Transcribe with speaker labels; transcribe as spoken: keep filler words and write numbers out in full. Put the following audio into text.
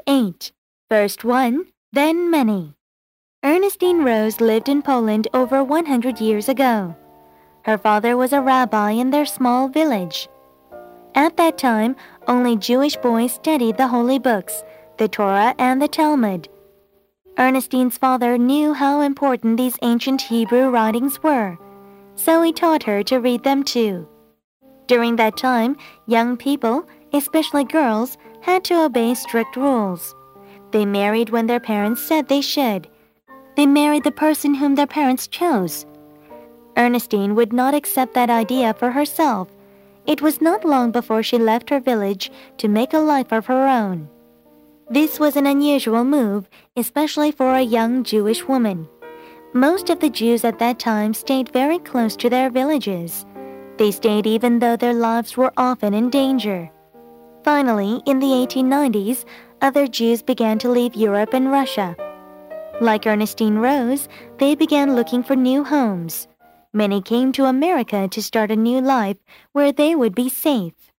Speaker 1: eight. First one, then many. Ernestine Rose lived in Poland over one hundred years ago. Her father was a rabbi in their small village. At that time, only Jewish boys studied the holy books, the Torah and the Talmud. Ernestine's father knew how important these ancient Hebrew writings were, so he taught her to read them too. During that time, young people, especially girls, had to obey strict rules. They married when their parents said they should. They married the person whom their parents chose. Ernestine would not accept that idea for herself. It was not long before she left her village to make a life of her own. This was an unusual move, especially for a young Jewish woman. Most of the Jews at that time stayed very close to their villages. They stayed even though their lives were often in danger. Finally, in the eighteen nineties, other Jews began to leave Europe and Russia. Like Ernestine Rose, they began looking for new homes. Many came to America to start a new life where they would be safe.